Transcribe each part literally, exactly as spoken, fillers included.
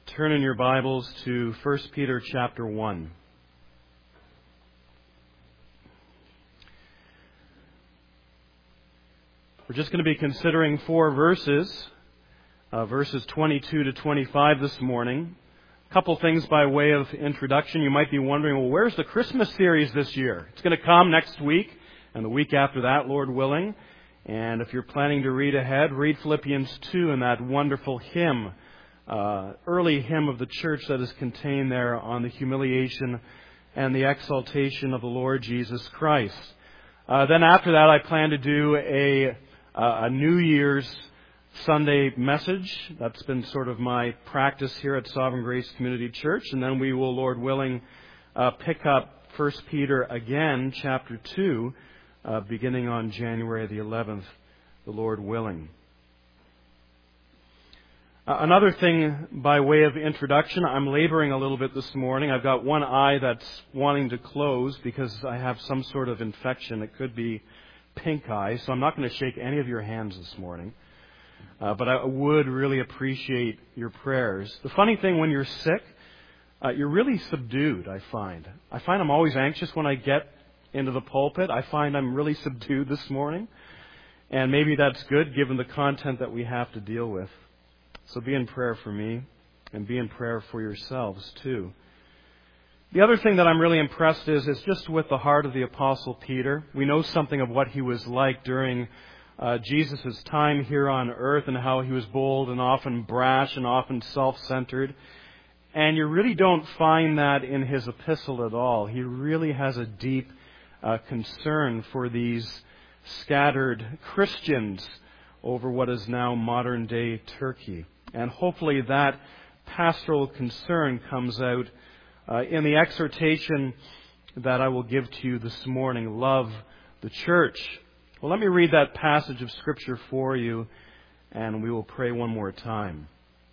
Turn in your Bibles to First Peter chapter one. We're just going to be considering four verses, uh, verses twenty-two to twenty-five this morning. A couple things by way of introduction. You might be wondering, well, where's the Christmas series this year? It's going to come next week and the week after that, Lord willing. And if you're planning to read ahead, read Philippians two and that wonderful hymn, uh, early hymn of the church that is contained there on the humiliation and the exaltation of the Lord Jesus Christ. Uh, then after that, I plan to do a, uh, a New Year's Sunday message. That's been sort of my practice here at Sovereign Grace Community Church. And then we will, Lord willing, uh, pick up First Peter again, chapter two, Uh, beginning on January the eleventh, the Lord willing. Uh, another thing by way of introduction, I'm laboring a little bit this morning. I've got one eye that's wanting to close because I have some sort of infection. It could be pink eye, so I'm not going to shake any of your hands this morning. Uh, but I would really appreciate your prayers. The funny thing, when you're sick, uh, you're really subdued, I find. I find I'm always anxious when I get into the pulpit. I find I'm really subdued this morning. And maybe that's good given the content that we have to deal with. So be in prayer for me and be in prayer for yourselves too. The other thing that I'm really impressed is, is just with the heart of the Apostle Peter. We know something of what he was like during uh, Jesus' time here on earth and how he was bold and often brash and often self-centered. And you really don't find that in his epistle at all. He really has a deep Uh, concern for these scattered Christians over what is now modern day Turkey. And hopefully that pastoral concern comes out uh, in the exhortation that I will give to you this morning. Love the church. Well, let me read that passage of Scripture for you, and we will pray one more time.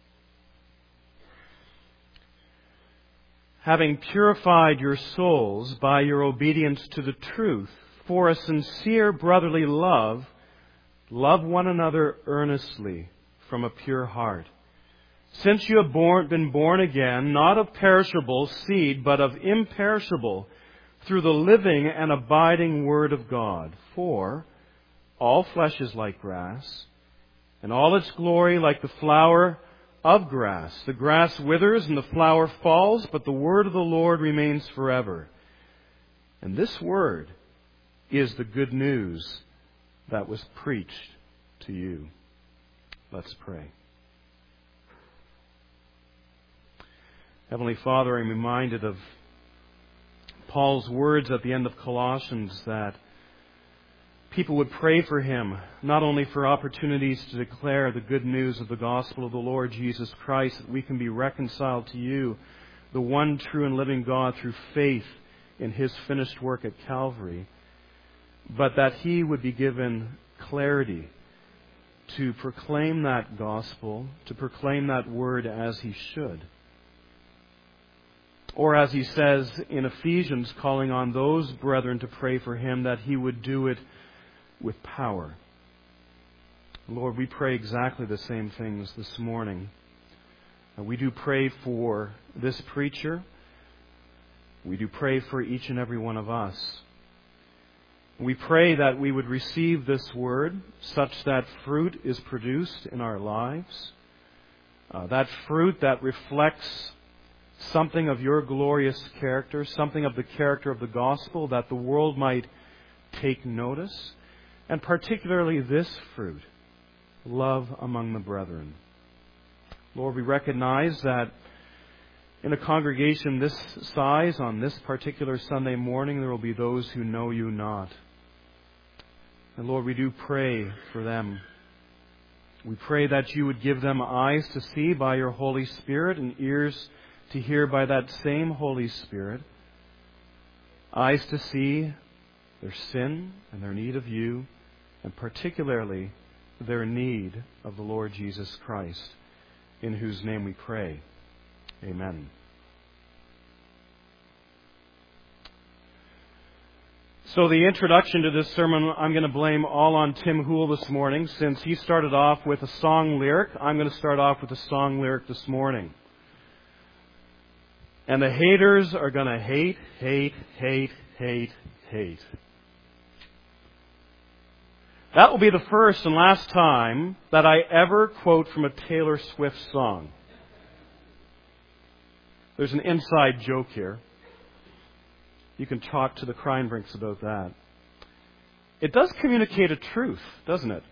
Having purified your souls by your obedience to the truth, for a sincere brotherly love, love one another earnestly from a pure heart. Since you have born, been born again, not of perishable seed, but of imperishable, through the living and abiding Word of God. For all flesh is like grass, and all its glory like the flower of grass. The grass withers and the flower falls, but the word of the Lord remains forever. And this word is the good news that was preached to you. Let's pray. Heavenly Father, I'm reminded of Paul's words at the end of Colossians that people would pray for him, not only for opportunities to declare the good news of the gospel of the Lord Jesus Christ, that we can be reconciled to you, the one true and living God, through faith in His finished work at Calvary, but that he would be given clarity to proclaim that gospel, to proclaim that word as he should. Or as he says in Ephesians, calling on those brethren to pray for him, that he would do it with power. Lord, we pray exactly the same things this morning. We do pray for this preacher. We do pray for each and every one of us. We pray that we would receive this word such that fruit is produced in our lives. Uh, that fruit that reflects something of your glorious character, something of the character of the gospel, that the world might take notice. And particularly this fruit, love among the brethren. Lord, we recognize that in a congregation this size, on this particular Sunday morning, there will be those who know you not. And Lord, we do pray for them. We pray that you would give them eyes to see by your Holy Spirit and ears to hear by that same Holy Spirit. Eyes to see their sin and their need of you, and particularly their need of the Lord Jesus Christ, in whose name we pray. Amen. So the introduction to this sermon, I'm going to blame all on Tim Hoole this morning. Since he started off with a song lyric, I'm going to start off with a song lyric this morning. And the haters are going to hate, hate, hate, hate, hate. That will be the first and last time that I ever quote from a Taylor Swift song. There's an inside joke here. You can talk to the Kreinbrinks about that. It does communicate a truth, doesn't it?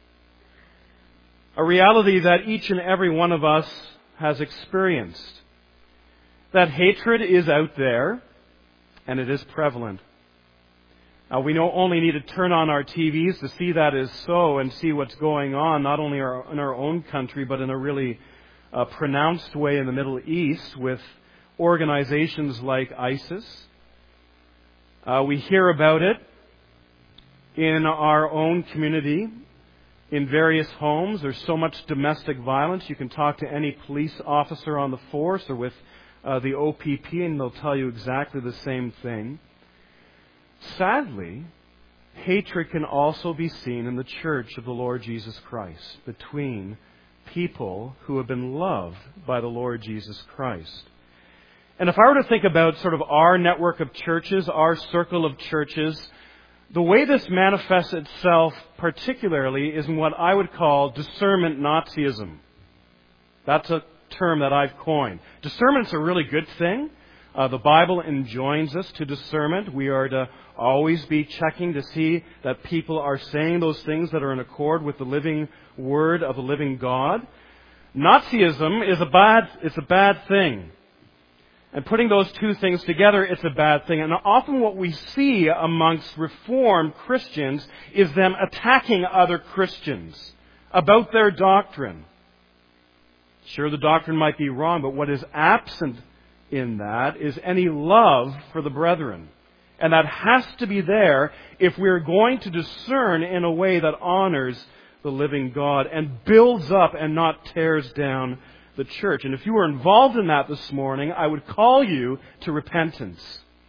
A reality that each and every one of us has experienced. That hatred is out there, and it is prevalent. Uh, we don't only need to turn on our T Vs to see that is so and see what's going on, not only our, in our own country, but in a really uh, pronounced way in the Middle East with organizations like ISIS. Uh, we hear about it in our own community, in various homes. There's so much domestic violence. You can talk to any police officer on the force or with uh, the O P P, and they'll tell you exactly the same thing. Sadly, hatred can also be seen in the church of the Lord Jesus Christ between people who have been loved by the Lord Jesus Christ. And if I were to think about sort of our network of churches, our circle of churches, the way this manifests itself particularly is in what I would call discernment Nazism. That's a term that I've coined. Discernment's a really good thing. Uh, the Bible enjoins us to discernment. We are to always be checking to see that people are saying those things that are in accord with the living Word of the living God. Nazism is a bad, it's a bad thing. And putting those two things together, it's a bad thing. And often what we see amongst Reformed Christians is them attacking other Christians about their doctrine. Sure, the doctrine might be wrong, but what is absent in that is any love for the brethren. And that has to be there if we're going to discern in a way that honors the living God and builds up and not tears down the church. And if you were involved in that this morning, I would call you to repentance.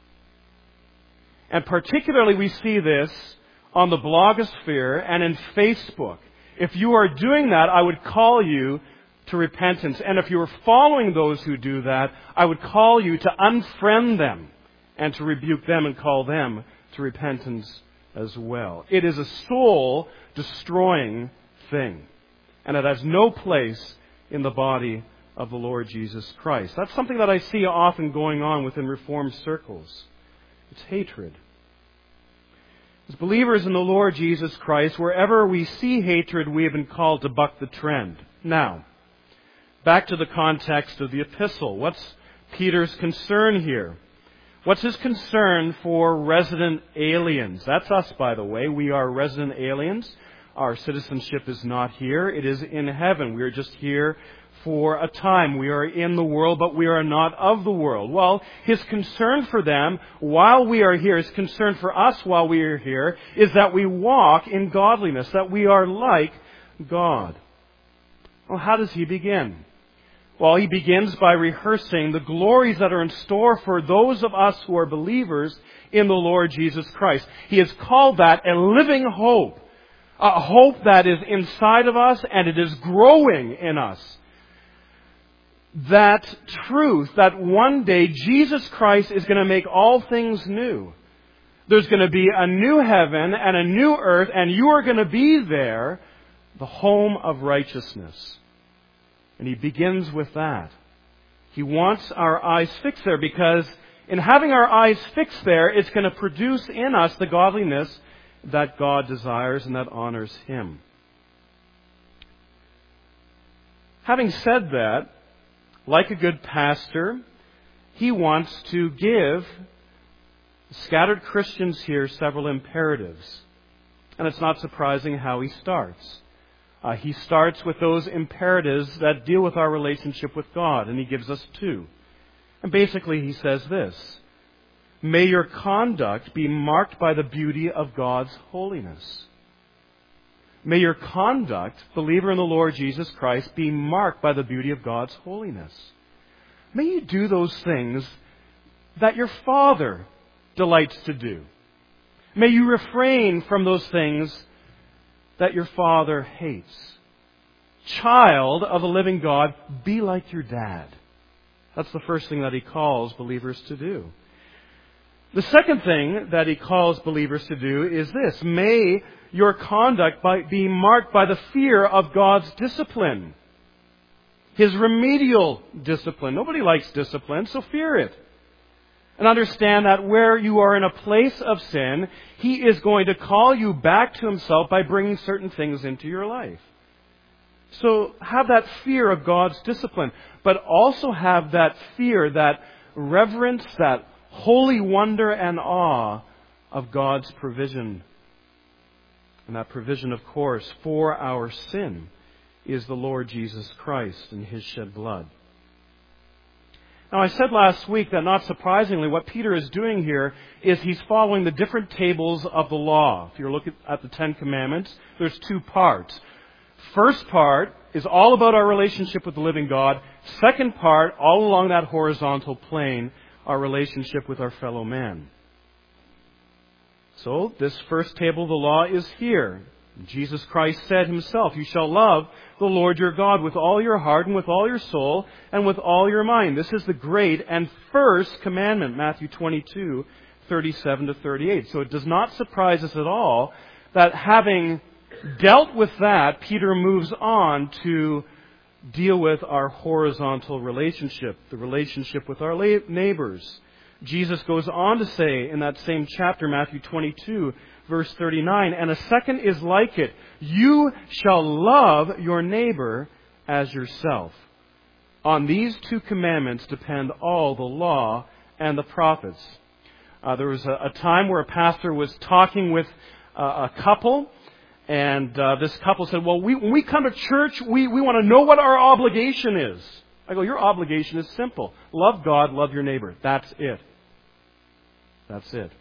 And particularly we see this on the blogosphere and in Facebook. If you are doing that, I would call you to repentance. And if you are following those who do that, I would call you to unfriend them and to rebuke them and call them to repentance as well. It is a soul-destroying thing. And it has no place in the body of the Lord Jesus Christ. That's something that I see often going on within Reformed circles. It's hatred. As believers in the Lord Jesus Christ, wherever we see hatred, we have been called to buck the trend. Now, back to the context of the epistle. What's Peter's concern here? What's his concern for resident aliens? That's us, by the way. We are resident aliens. Our citizenship is not here. It is in heaven. We are just here for a time. We are in the world, but we are not of the world. Well, his concern for them while we are here, his concern for us while we are here, is that we walk in godliness, that we are like God. Well, how does he begin? Well, he begins by rehearsing the glories that are in store for those of us who are believers in the Lord Jesus Christ. He has called that a living hope. A hope that is inside of us and it is growing in us. That truth that one day Jesus Christ is going to make all things new. There's going to be a new heaven and a new earth, and you are going to be there, the home of righteousness. And he begins with that. He wants our eyes fixed there because in having our eyes fixed there, it's going to produce in us the godliness that God desires and that honors Him. Having said that, like a good pastor, he wants to give scattered Christians here several imperatives. And it's not surprising how he starts. Uh, he starts with those imperatives that deal with our relationship with God, and he gives us two. And basically he says this: may your conduct be marked by the beauty of God's holiness. May your conduct, believer in the Lord Jesus Christ, be marked by the beauty of God's holiness. May you do those things that your Father delights to do. May you refrain from those things that your Father hates. Child of the living God, be like your dad. That's the first thing that he calls believers to do. The second thing that he calls believers to do is this: may your conduct be marked by the fear of God's discipline. His remedial discipline. Nobody likes discipline, so fear it. And understand that where you are in a place of sin, He is going to call you back to Himself by bringing certain things into your life. So have that fear of God's discipline, but also have that fear, that reverence, that holy wonder and awe of God's provision. And that provision, of course, for our sin is the Lord Jesus Christ and His shed blood. Now, I said last week that, not surprisingly, what Peter is doing here is he's following the different tables of the law. If you're looking at the Ten Commandments, there's two parts. First part is all about our relationship with the living God. Second part, all along that horizontal plane, our relationship with our fellow man. So, this first table of the law is here. Jesus Christ said Himself, "You shall love the Lord your God with all your heart and with all your soul and with all your mind." This is the great and first commandment, Matthew twenty-two, thirty-seven to thirty-eight. So it does not surprise us at all that, having dealt with that, Peter moves on to deal with our horizontal relationship, the relationship with our neighbors. Jesus goes on to say in that same chapter, Matthew twenty-two, verse thirty-nine, "And a second is like it. You shall love your neighbor as yourself. On these two commandments depend all the law and the prophets." Uh, there was a, a time where a pastor was talking with uh, a couple, and uh, this couple said, "Well, we, when we come to church, we, we want to know what our obligation is." I go, "Your obligation is simple. Love God, love your neighbor. That's it. That's it."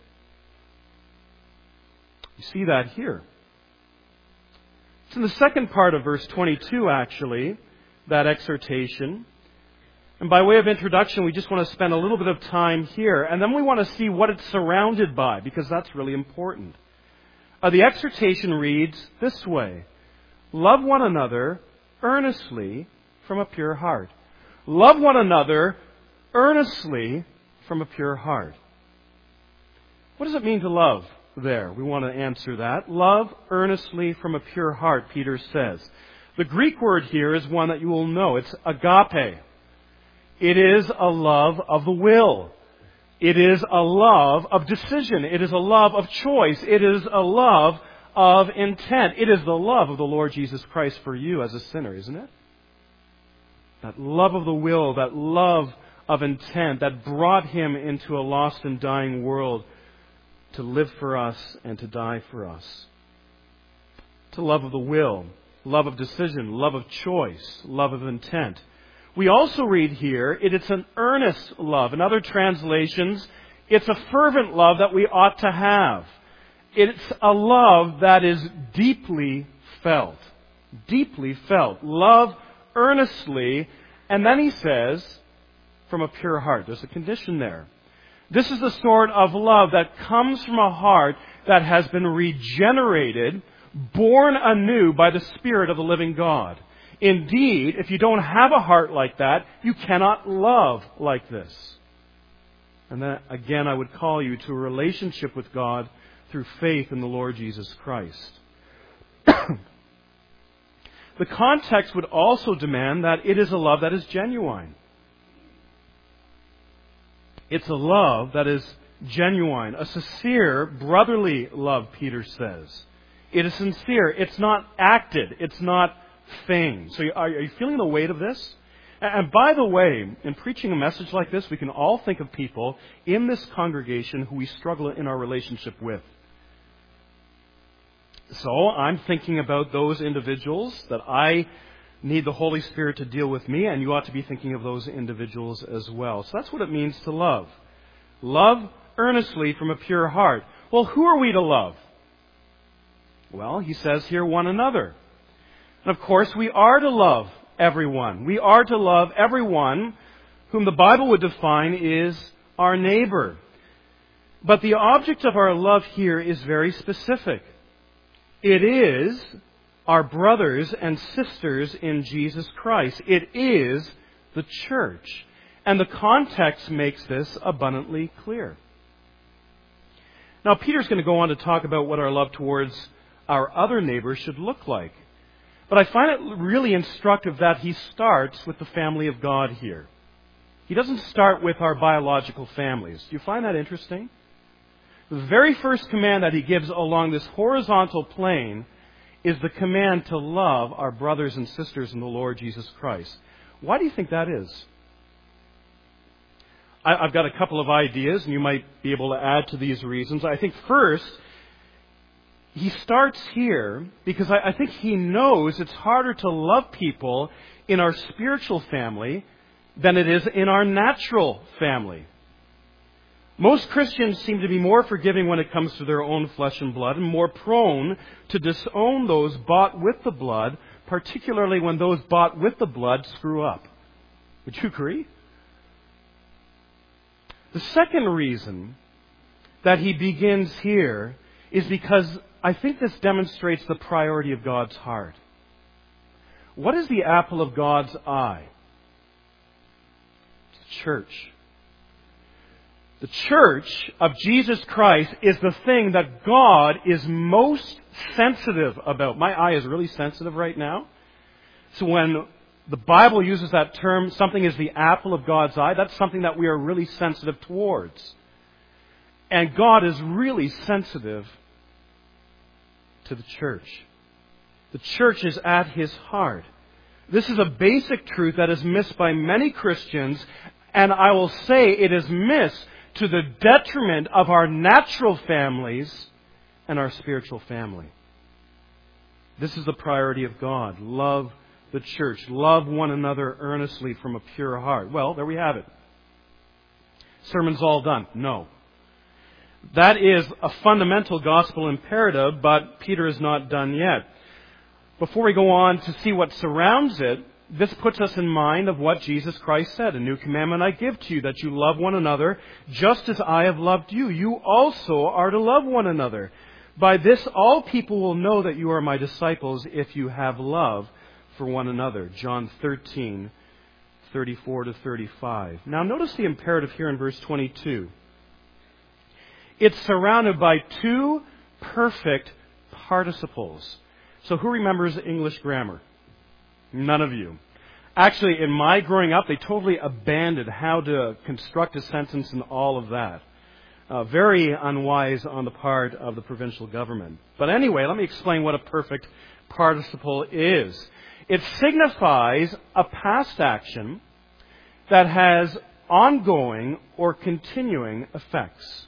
You see that here. It's in the second part of verse twenty-two, actually, that exhortation. And by way of introduction, we just want to spend a little bit of time here. And then we want to see what it's surrounded by, because that's really important. Uh, the exhortation reads this way: "Love one another earnestly from a pure heart." Love one another earnestly from a pure heart. What does it mean to love there? We want to answer that. Love earnestly from a pure heart, Peter says. The Greek word here is one that you will know. It's agape. It is a love of the will. It is a love of decision. It is a love of choice. It is a love of intent. It is the love of the Lord Jesus Christ for you as a sinner, isn't it? That love of the will, that love of intent that brought Him into a lost and dying world to live for us and to die for us. To love of the will, love of decision, love of choice, love of intent. We also read here, it is an earnest love. In other translations, it's a fervent love that we ought to have. It's a love that is deeply felt. Deeply felt. Love earnestly. And then he says, from a pure heart. There's a condition there. This is the sort of love that comes from a heart that has been regenerated, born anew by the Spirit of the living God. Indeed, if you don't have a heart like that, you cannot love like this. And then again, I would call you to a relationship with God through faith in the Lord Jesus Christ. The context would also demand that it is a love that is genuine. It's a love that is genuine, a sincere, brotherly love, Peter says. It is sincere. It's not acted. It's not feigned. So are you feeling the weight of this? And by the way, in preaching a message like this, we can all think of people in this congregation who we struggle in our relationship with. So I'm thinking about those individuals that I need the Holy Spirit to deal with me, and you ought to be thinking of those individuals as well. So that's what it means to love. Love earnestly from a pure heart. Well, who are we to love? Well, he says here, one another. And of course, we are to love everyone. We are to love everyone whom the Bible would define is our neighbor. But the object of our love here is very specific. It is our brothers and sisters in Jesus Christ. It is the church. And the context makes this abundantly clear. Now, Peter's going to go on to talk about what our love towards our other neighbors should look like. But I find it really instructive that he starts with the family of God here. He doesn't start with our biological families. Do you find that interesting? The very first command that he gives along this horizontal plane is the command to love our brothers and sisters in the Lord Jesus Christ. Why do you think that is? I've got a couple of ideas, and you might be able to add to these reasons. I think first, he starts here because I think he knows it's harder to love people in our spiritual family than it is in our natural family. Most Christians seem to be more forgiving when it comes to their own flesh and blood and more prone to disown those bought with the blood, particularly when those bought with the blood screw up. Would you agree? The second reason that he begins here is because I think this demonstrates the priority of God's heart. What is the apple of God's eye? It's the church. The church of Jesus Christ is the thing that God is most sensitive about. My eye is really sensitive right now. So when the Bible uses that term, something is the apple of God's eye, that's something that we are really sensitive towards. And God is really sensitive to the church. The church is at His heart. This is a basic truth that is missed by many Christians, and I will say it is missed to the detriment of our natural families and our spiritual family. This is the priority of God. Love the church. Love one another earnestly from a pure heart. Well, there we have it. Sermon's all done. No. That is a fundamental gospel imperative, but Peter is not done yet. Before we go on to see what surrounds it, this puts us in mind of what Jesus Christ said. A new commandment I give to you, that you love one another, just as I have loved you. You also are to love one another. By this all people will know that you are my disciples if you have love for one another. John thirteen, thirty-four to thirty-five. Now notice the imperative here in verse twenty-two. It's surrounded by two perfect participles. So who remembers English grammar? None of you. Actually, in my growing up, they totally abandoned how to construct a sentence and all of that. Uh, very unwise on the part of the provincial government. But anyway, let me explain what a perfect participle is. It signifies a past action that has ongoing or continuing effects.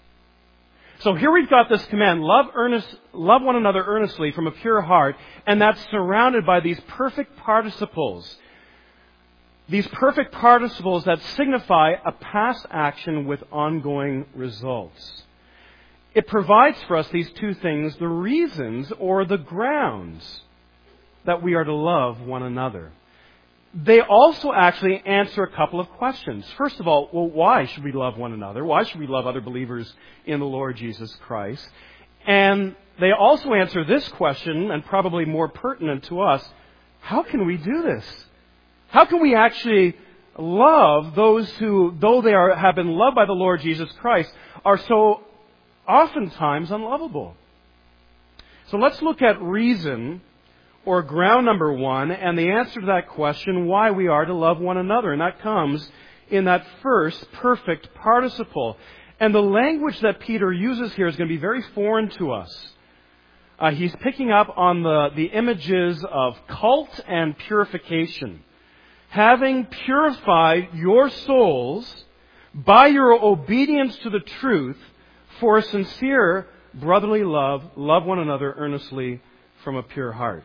So here we've got this command, love earnest, love one another earnestly from a pure heart, and that's surrounded by these perfect participles. These perfect participles that signify a past action with ongoing results. It provides for us these two things, the reasons or the grounds that we are to love one another. They also actually answer a couple of questions. First of all, well, why should we love one another? Why should we love other believers in the Lord Jesus Christ? And they also answer this question, and probably more pertinent to us, how can we do this? How can we actually love those who, though they are, have been loved by the Lord Jesus Christ, are so oftentimes unlovable? So let's look at reason, or ground number one, and the answer to that question, why we are to love one another. And that comes in that first perfect participle. And the language that Peter uses here is going to be very foreign to us. Uh, he's picking up on the, the images of cult and purification. Having purified your souls by your obedience to the truth for a sincere brotherly love, love one another earnestly from a pure heart.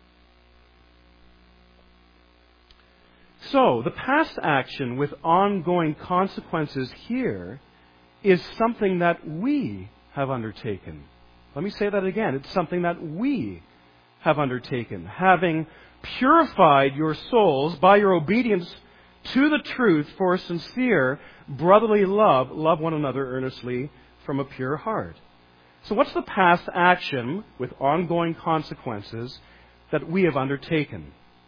So, the past action with ongoing consequences here is something that we have undertaken. Let me say that again. It's something that we have undertaken. Having purified your souls by your obedience to the truth for a sincere brotherly love, love one another earnestly from a pure heart. So what's the past action with ongoing consequences that we have undertaken?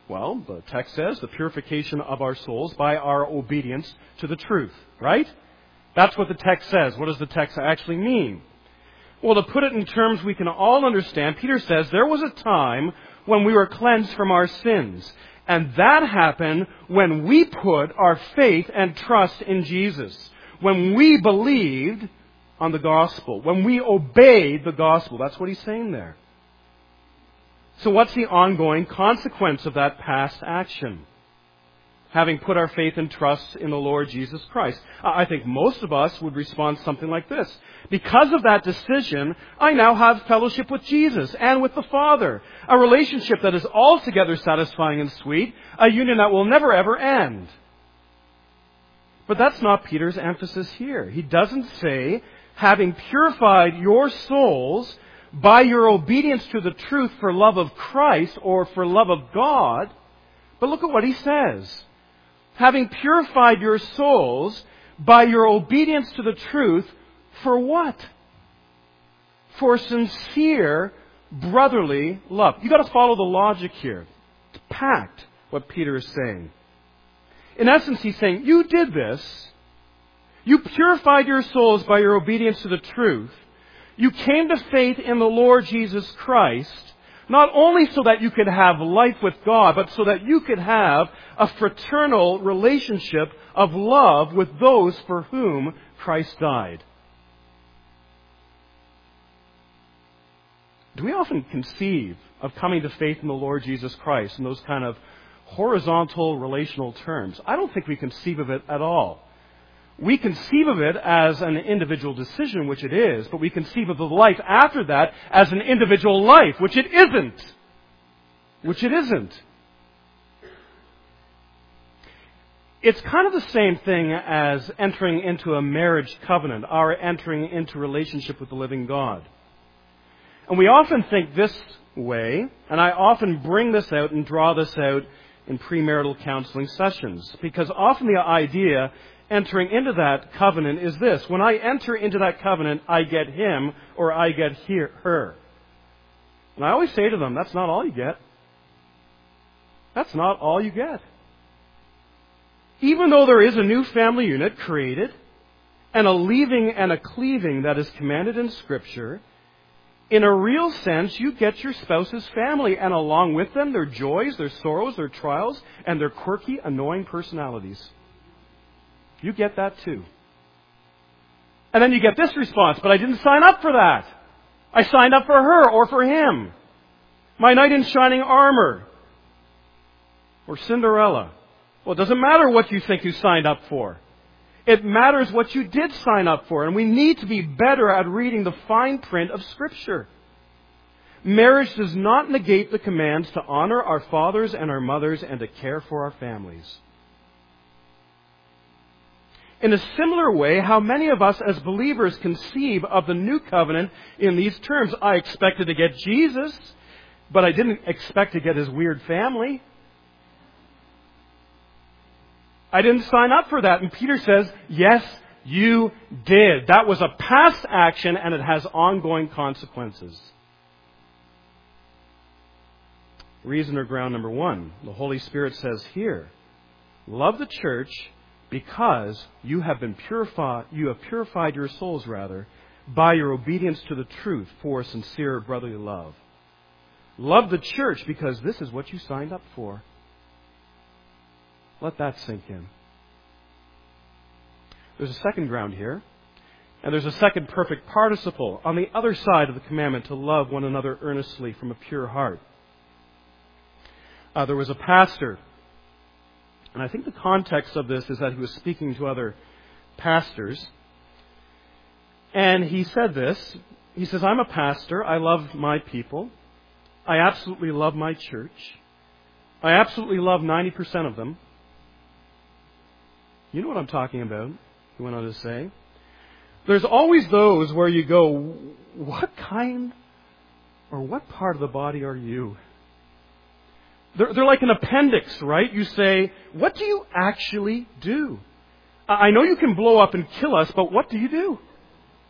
Well, the text says the purification of our souls by our obedience to the truth, right? That's what the text says. What does the text actually mean? Well, to put it in terms we can all understand, Peter says there was a time when we were cleansed from our sins. And that happened when we put our faith and trust in Jesus. When we believed on the gospel. When we obeyed the gospel. That's what he's saying there. So what's the ongoing consequence of that past action? Having put our faith and trust in the Lord Jesus Christ. I think most of us would respond something like this. Because of that decision, I now have fellowship with Jesus and with the Father. A relationship that is altogether satisfying and sweet. A union that will never ever end. But that's not Peter's emphasis here. He doesn't say, having purified your souls by your obedience to the truth for love of Christ or for love of God. But look at what he says. Having purified your souls by your obedience to the truth, for what? For sincere brotherly love. You've got to follow the logic here. It's packed, what Peter is saying. In essence, he's saying, you did this. You purified your souls by your obedience to the truth. You came to faith in the Lord Jesus Christ, not only so that you could have life with God, but so that you could have a fraternal relationship of love with those for whom Christ died. Do we often conceive of coming to faith in the Lord Jesus Christ in those kind of horizontal relational terms? I don't think we conceive of it at all. We conceive of it as an individual decision, which it is, but we conceive of the life after that as an individual life, which it isn't. Which it isn't. It's kind of the same thing as entering into a marriage covenant, or entering into relationship with the living God. And we often think this way, and I often bring this out and draw this out in premarital counseling sessions, because often the idea entering into that covenant is this. When I enter into that covenant, I get him or I get he- her. And I always say to them, that's not all you get. That's not all you get. Even though there is a new family unit created, and a leaving and a cleaving that is commanded in Scripture, in a real sense, you get your spouse's family, and along with them, their joys, their sorrows, their trials, and their quirky, annoying personalities. You get that too. And then you get this response, but I didn't sign up for that. I signed up for her or for him. My knight in shining armor. Or Cinderella. Well, it doesn't matter what you think you signed up for. It matters what you did sign up for. And we need to be better at reading the fine print of Scripture. Marriage does not negate the commands to honor our fathers and our mothers and to care for our families. In a similar way, how many of us as believers conceive of the new covenant in these terms? I expected to get Jesus, but I didn't expect to get his weird family. I didn't sign up for that. And Peter says, yes, you did. That was a past action and it has ongoing consequences. Reason or ground number one. The Holy Spirit says here, love the church because you have been purified, you have purified your souls rather, by your obedience to the truth for sincere brotherly love. Love the church because this is what you signed up for. Let that sink in. There's a second ground here. And there's a second perfect participle on the other side of the commandment to love one another earnestly from a pure heart. Uh, there was a pastor, and I think the context of this is that he was speaking to other pastors. And he said this. He says, I'm a pastor. I love my people. I absolutely love my church. I absolutely love ninety percent of them. You know what I'm talking about, he went on to say. There's always those where you go, what kind or what part of the body are you? They're, they're like an appendix, right? You say, what do you actually do? I know you can blow up and kill us, but what do you do?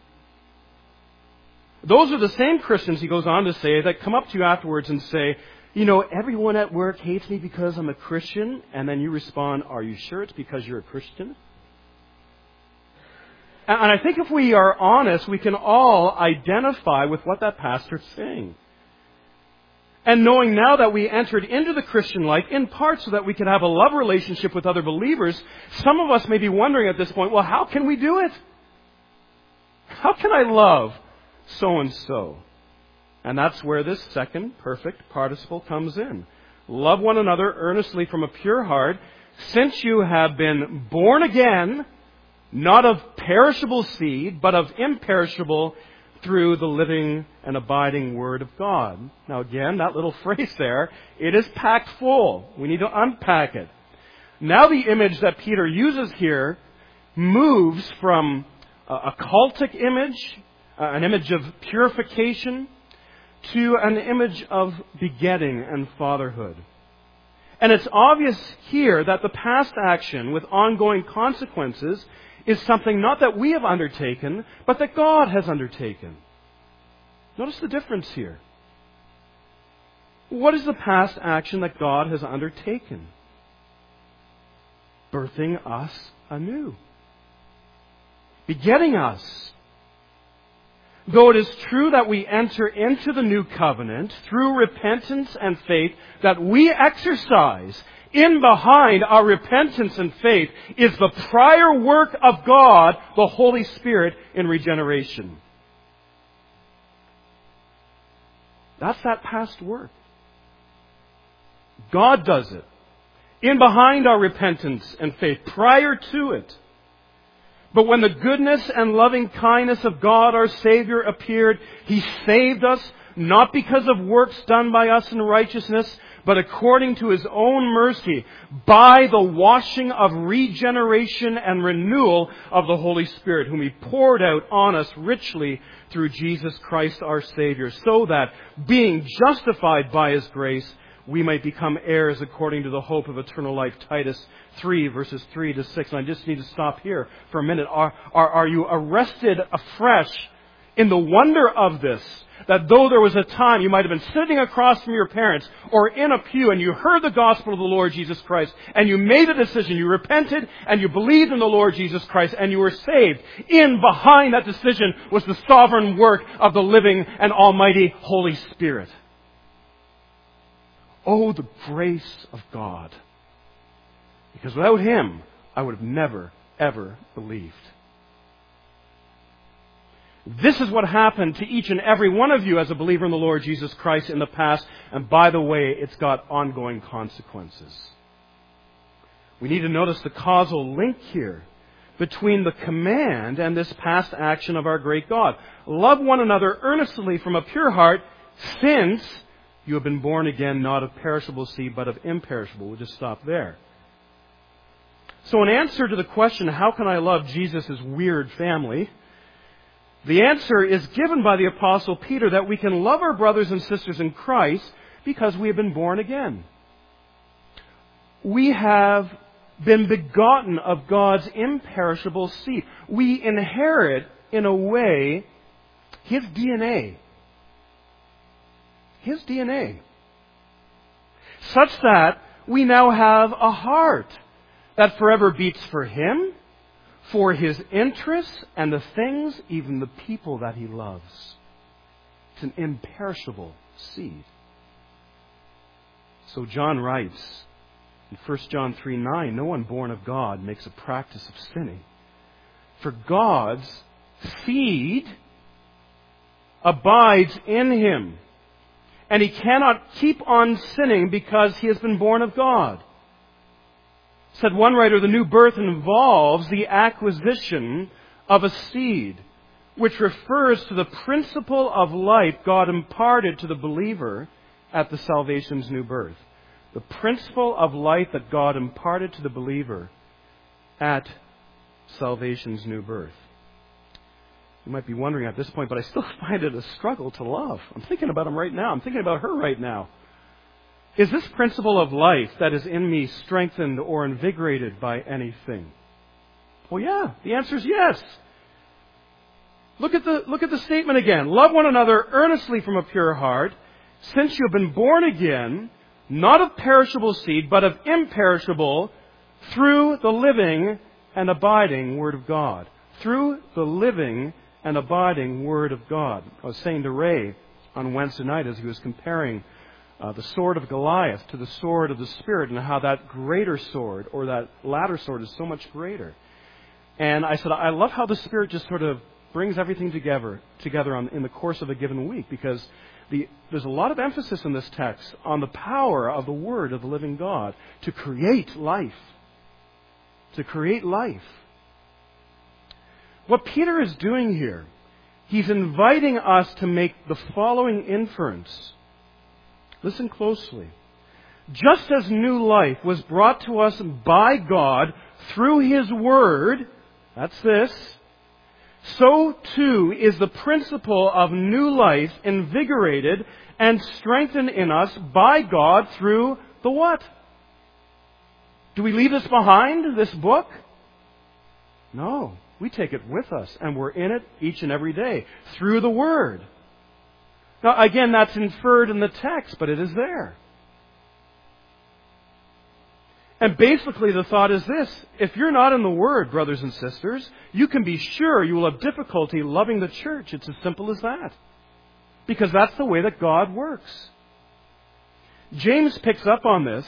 Those are the same Christians, he goes on to say, that come up to you afterwards and say, You know, everyone at work hates me because I'm a Christian. And then you respond, are you sure it's because you're a Christian? And I think if we are honest, we can all identify with what that pastor's saying. And knowing now that we entered into the Christian life, in part so that we can have a love relationship with other believers, some of us may be wondering at this point, well, how can we do it? How can I love so-and-so? And that's where this second perfect participle comes in. Love one another earnestly from a pure heart, since you have been born again, not of perishable seed, but of imperishable, through the living and abiding Word of God. Now again, that little phrase there, it is packed full. We need to unpack it. Now the image that Peter uses here moves from a cultic image, an image of purification, to an image of begetting and fatherhood. And it's obvious here that the past action with ongoing consequences is something not that we have undertaken, but that God has undertaken. Notice the difference here. What is the past action that God has undertaken? Birthing us anew. Begetting us. Though it is true that we enter into the new covenant through repentance and faith that we exercise, in behind our repentance and faith is the prior work of God, the Holy Spirit, in regeneration. That's that past work. God does it. In behind our repentance and faith, prior to it. But when the goodness and loving kindness of God our Savior appeared, He saved us, not because of works done by us in righteousness, but according to His own mercy, by the washing of regeneration and renewal of the Holy Spirit, whom He poured out on us richly through Jesus Christ our Savior, so that, being justified by His grace, we might become heirs according to the hope of eternal life. Titus three, verses three to six. And I just need to stop here for a minute. Are, are, are you arrested afresh in the wonder of this? That though there was a time you might have been sitting across from your parents or in a pew and you heard the gospel of the Lord Jesus Christ and you made a decision, you repented and you believed in the Lord Jesus Christ and you were saved. In behind that decision was the sovereign work of the living and almighty Holy Spirit. Oh, the grace of God. Because without Him, I would have never, ever believed. This is what happened to each and every one of you as a believer in the Lord Jesus Christ in the past. And by the way, it's got ongoing consequences. We need to notice the causal link here between the command and this past action of our great God. Love one another earnestly from a pure heart, since you have been born again, not of perishable seed, but of imperishable. We'll just stop there. So in answer to the question, how can I love Jesus' weird family? The answer is given by the Apostle Peter that we can love our brothers and sisters in Christ because we have been born again. We have been begotten of God's imperishable seed. We inherit, in a way, His D N A. His D N A. Such that we now have a heart that forever beats for Him, for His interests and the things, even the people that He loves. It's an imperishable seed. So John writes in First John three nine, no one born of God makes a practice of sinning. For God's seed abides in him. And he cannot keep on sinning because he has been born of God. Said one writer, the new birth involves the acquisition of a seed, which refers to the principle of life God imparted to the believer at the salvation's new birth. The principle of life that God imparted to the believer at salvation's new birth. You might be wondering at this point, but I still find it a struggle to love. I'm thinking about him right now. I'm thinking about her right now. Is this principle of life that is in me strengthened or invigorated by anything? Well, yeah. The answer is yes. Look at the, look at the statement again. Love one another earnestly from a pure heart, since you have been born again, not of perishable seed, but of imperishable, through the living and abiding Word of God. Through the living and abiding Word of God. I was saying to Ray on Wednesday night as he was comparing uh, the sword of Goliath to the sword of the Spirit, and how that greater sword, or that latter sword, is so much greater. And I said, I love how the Spirit just sort of brings everything together together on, in the course of a given week, because the, there's a lot of emphasis in this text on the power of the Word of the living God to create life. To create life. What Peter is doing here, he's inviting us to make the following inference. Listen closely. Just as new life was brought to us by God through His Word, that's this, so too is the principle of new life invigorated and strengthened in us by God through the what? Do we leave this behind, this book? No. We take it with us, and we're in it each and every day through the Word. Now, again, that's inferred in the text, but it is there. And basically the thought is this: if you're not in the Word, brothers and sisters, you can be sure you will have difficulty loving the church. It's as simple as that. Because that's the way that God works. James picks up on this,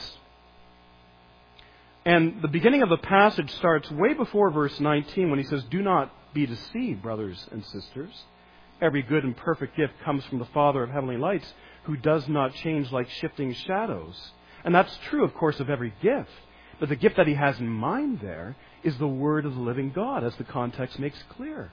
and the beginning of the passage starts way before verse nineteen when he says, "Do not be deceived, brothers and sisters. Every good and perfect gift comes from the Father of heavenly lights, who does not change like shifting shadows." And that's true, of course, of every gift. But the gift that he has in mind there is the Word of the living God, as the context makes clear.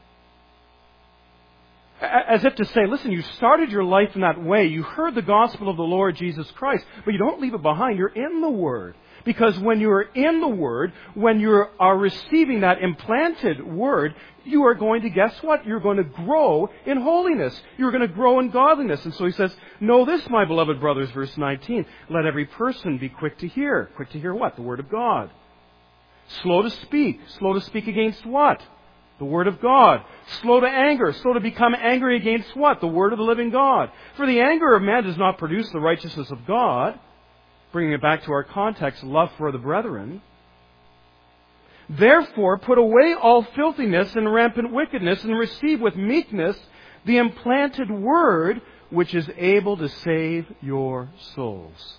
As if to say, listen, you started your life in that way. You heard the gospel of the Lord Jesus Christ, but you don't leave it behind. You're in the Word. Because when you are in the Word, when you are receiving that implanted Word, you are going to, guess what? You're going to grow in holiness. You're going to grow in godliness. And so he says, know this, my beloved brothers, verse nineteen, let every person be quick to hear. Quick to hear what? The Word of God. Slow to speak. Slow to speak against what? The Word of God. Slow to anger. Slow to become angry against what? The Word of the living God. For the anger of man does not produce the righteousness of God. Bringing it back to our context, love for the brethren. Therefore, put away all filthiness and rampant wickedness, and receive with meekness the implanted Word, which is able to save your souls.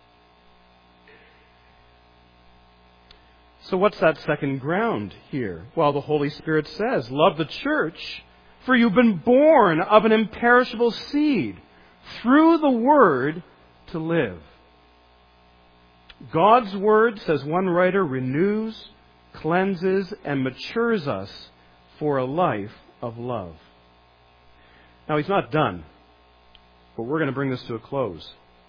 So what's that second ground here? Well, the Holy Spirit says, love the church, for you've been born of an imperishable seed, through the Word to live. God's Word, says one writer, renews, cleanses, and matures us for a life of love. Now, he's not done, but we're going to bring this to a close.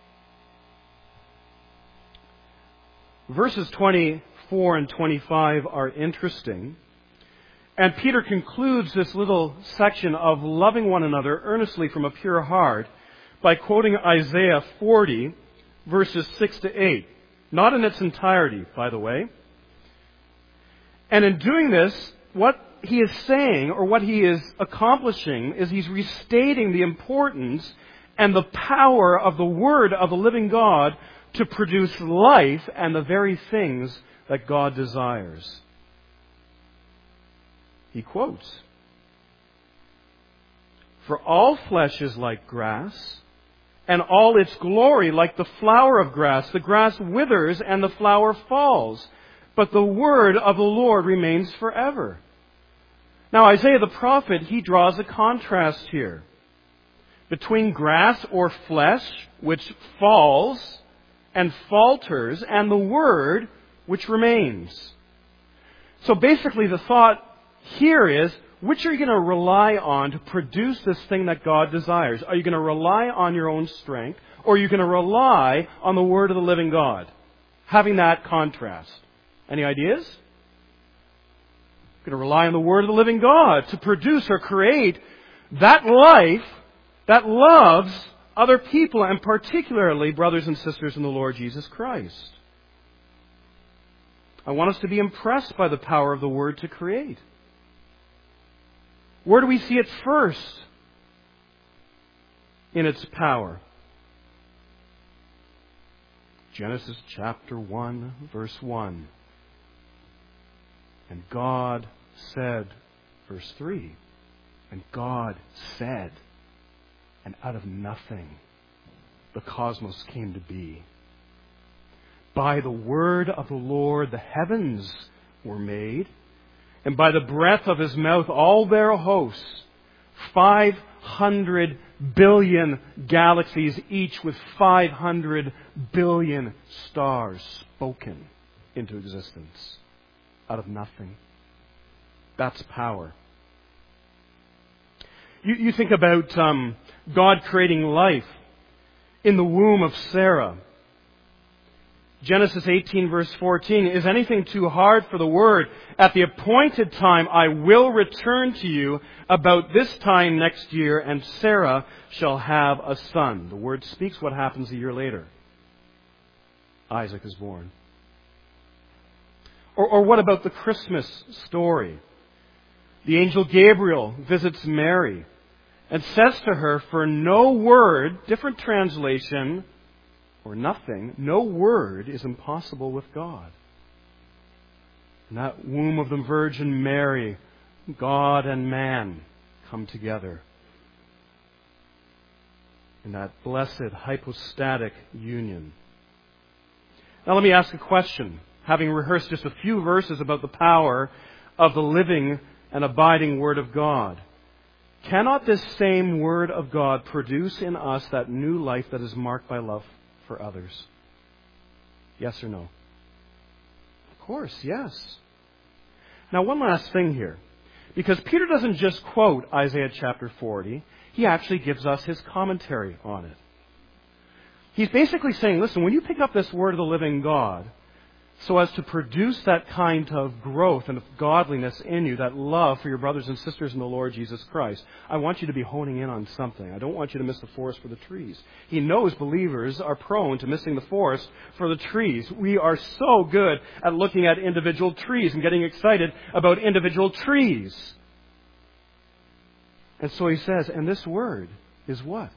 Verses twenty-four and twenty-five are interesting, and Peter concludes this little section of loving one another earnestly from a pure heart by quoting Isaiah forty, verses six to eight. Not in its entirety, by the way. And in doing this, what he is saying, or what he is accomplishing, is he's restating the importance and the power of the Word of the living God to produce life and the very things that God desires. He quotes, "For all flesh is like grass, and all its glory like the flower of grass. The grass withers and the flower falls, but the word of the Lord remains forever." Now, Isaiah the prophet, he draws a contrast here between grass or flesh, which falls and falters, and the word, which remains. So basically the thought here is, which are you going to rely on to produce this thing that God desires? Are you going to rely on your own strength, or are you going to rely on the Word of the living God? Having that contrast. Any ideas? You're going to rely on the Word of the living God to produce or create that life that loves other people, and particularly brothers and sisters in the Lord Jesus Christ. I want us to be impressed by the power of the Word to create. Where do we see it first in its power? Genesis chapter one, verse one. And God said, verse three, and God said, and out of nothing the cosmos came to be. By the word of the Lord the heavens were made, and by the breath of his mouth all their hosts, five hundred billion galaxies, each with five hundred billion stars spoken into existence out of nothing. That's power. You, you think about um, God creating life in the womb of Sarah. Genesis eighteen verse fourteen, is anything too hard for the Word? At the appointed time I will return to you about this time next year, and Sarah shall have a son. The Word speaks. What happens a year later? Isaac is born. Or, or what about the Christmas story? The angel Gabriel visits Mary and says to her, for no word, different translation, or nothing, no word is impossible with God. In that womb of the Virgin Mary, God and man come together in that blessed hypostatic union. Now let me ask a question. Having rehearsed just a few verses about the power of the living and abiding Word of God, cannot this same Word of God produce in us that new life that is marked by love for others? Yes or no? Of course, yes. Now, one last thing here. Because Peter doesn't just quote Isaiah chapter forty, he actually gives us his commentary on it. He's basically saying, listen, when you pick up this Word of the living God, so as to produce that kind of growth and of godliness in you, that love for your brothers and sisters in the Lord Jesus Christ, I want you to be honing in on something. I don't want you to miss the forest for the trees. He knows believers are prone to missing the forest for the trees. We are so good at looking at individual trees and getting excited about individual trees. And so he says, and this word is what?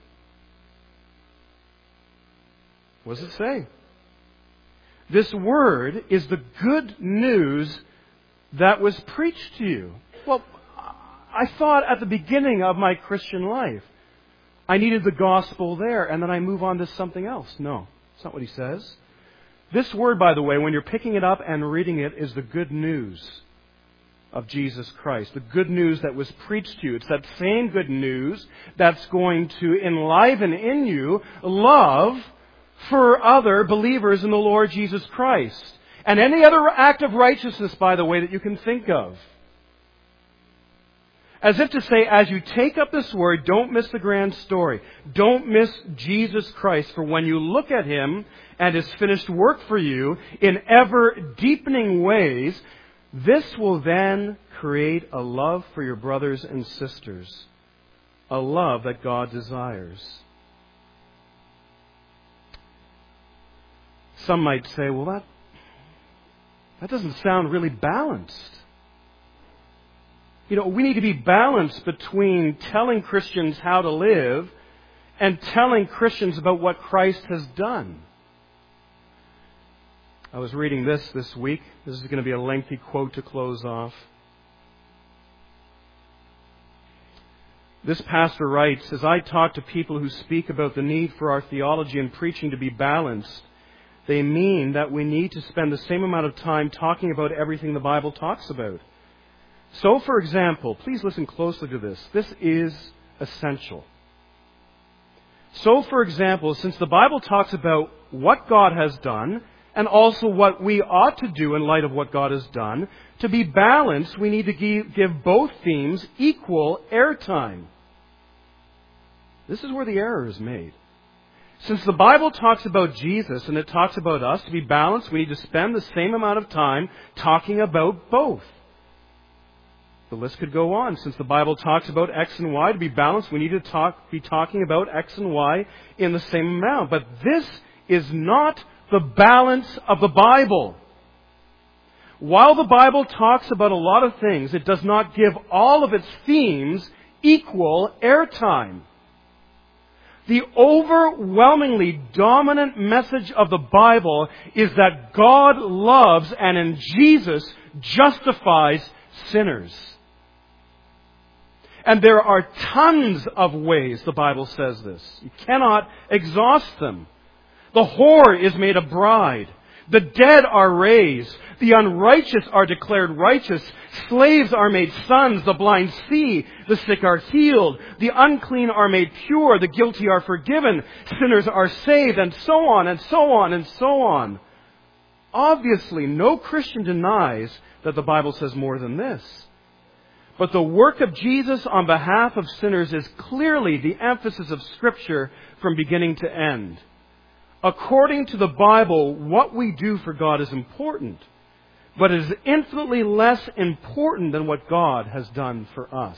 What does it say? This word is the good news that was preached to you. Well, I thought at the beginning of my Christian life, I needed the gospel there, and then I move on to something else. No, that's not what he says. This word, by the way, when you're picking it up and reading it, is the good news of Jesus Christ. The good news that was preached to you. It's that same good news that's going to enliven in you love for other believers in the Lord Jesus Christ. And any other act of righteousness, by the way, that you can think of. As if to say, as you take up this word, don't miss the grand story. Don't miss Jesus Christ, for when you look at Him and His finished work for you in ever deepening ways, this will then create a love for your brothers and sisters. A love that God desires. Some might say, well, that, that doesn't sound really balanced. You know, we need to be balanced between telling Christians how to live and telling Christians about what Christ has done. I was reading this this week. This is going to be a lengthy quote to close off. This pastor writes, as I talk to people who speak about the need for our theology and preaching to be balanced, they mean that we need to spend the same amount of time talking about everything the Bible talks about. So, for example, please listen closely to this. This is essential. So, for example, since the Bible talks about what God has done and also what we ought to do in light of what God has done, to be balanced, we need to give both themes equal airtime. This is where the error is made. Since the Bible talks about Jesus and it talks about us, to be balanced, we need to spend the same amount of time talking about both. The list could go on. Since the Bible talks about X and Y, to be balanced, we need to talk, be talking about X and Y in the same amount. But this is not the balance of the Bible. While the Bible talks about a lot of things, it does not give all of its themes equal airtime. The overwhelmingly dominant message of the Bible is that God loves and in Jesus justifies sinners. And there are tons of ways the Bible says this. You cannot exhaust them. The whore is made a bride. The dead are raised. The unrighteous are declared righteous. Slaves are made sons. The blind see. The sick are healed. The unclean are made pure. The guilty are forgiven. Sinners are saved. And so on and so on and so on. Obviously, no Christian denies that the Bible says more than this. But the work of Jesus on behalf of sinners is clearly the emphasis of Scripture from beginning to end. According to the Bible, what we do for God is important, but it is infinitely less important than what God has done for us.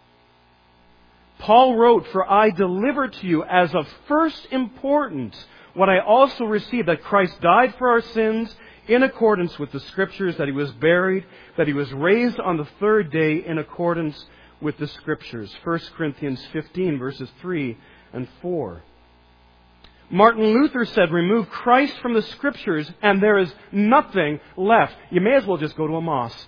Paul wrote, "For I delivered to you as of first importance what I also received, that Christ died for our sins in accordance with the Scriptures, that He was buried, that He was raised on the third day in accordance with the Scriptures." First Corinthians fifteen, verses three and four. Martin Luther said, "Remove Christ from the Scriptures and there is nothing left." You may as well just go to a mosque.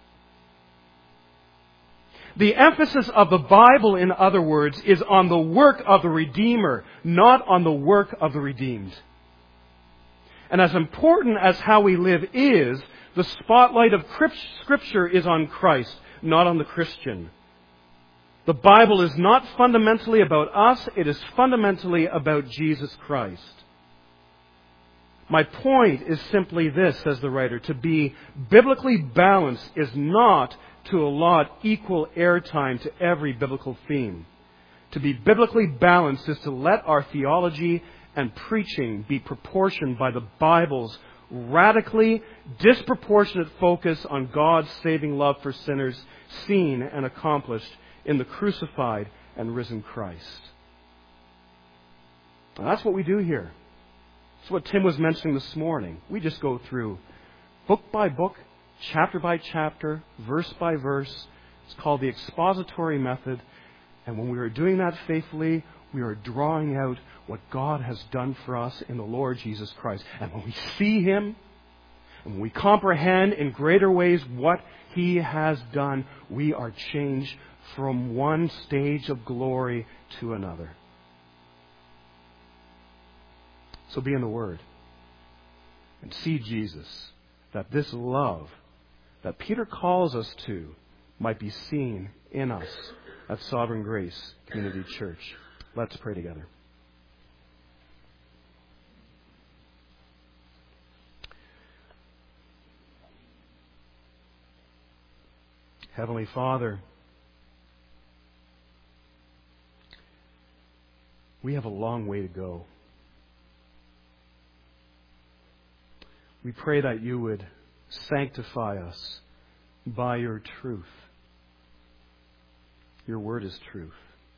The emphasis of the Bible, in other words, is on the work of the Redeemer, not on the work of the redeemed. And as important as how we live is, the spotlight of Scripture is on Christ, not on the Christian. The Bible is not fundamentally about us, it is fundamentally about Jesus Christ. My point is simply this, says the writer: to be biblically balanced is not to allot equal airtime to every biblical theme. To be biblically balanced is to let our theology and preaching be proportioned by the Bible's radically disproportionate focus on God's saving love for sinners, seen and accomplished in the crucified and risen Christ. And that's what we do here. That's what Tim was mentioning this morning. We just go through book by book, chapter by chapter, verse by verse. It's called the expository method. And when we are doing that faithfully, we are drawing out what God has done for us in the Lord Jesus Christ. And when we see Him, and when we comprehend in greater ways what He has done, we are changed from one stage of glory to another. So be in the Word and see Jesus, that this love that Peter calls us to might be seen in us at Sovereign Grace Community Church. Let's pray together. Heavenly Father, we have a long way to go. We pray that you would sanctify us by your truth. Your word is truth.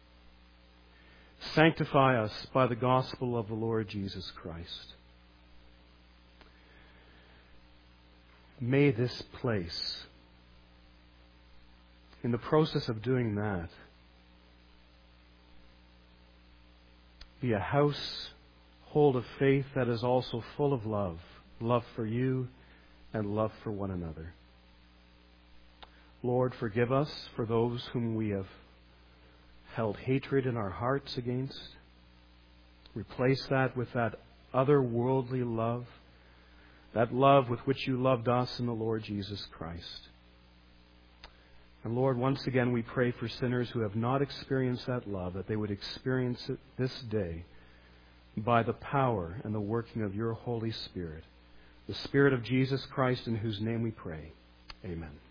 Sanctify us by the gospel of the Lord Jesus Christ. May this place, in the process of doing that, be a household of faith that is also full of love. Love for you and love for one another. Lord, forgive us for those whom we have held hatred in our hearts against. Replace that with that otherworldly love, that love with which you loved us in the Lord Jesus Christ. And Lord, once again we pray for sinners who have not experienced that love, that they would experience it this day by the power and the working of your Holy Spirit, the Spirit of Jesus Christ, in whose name we pray. Amen.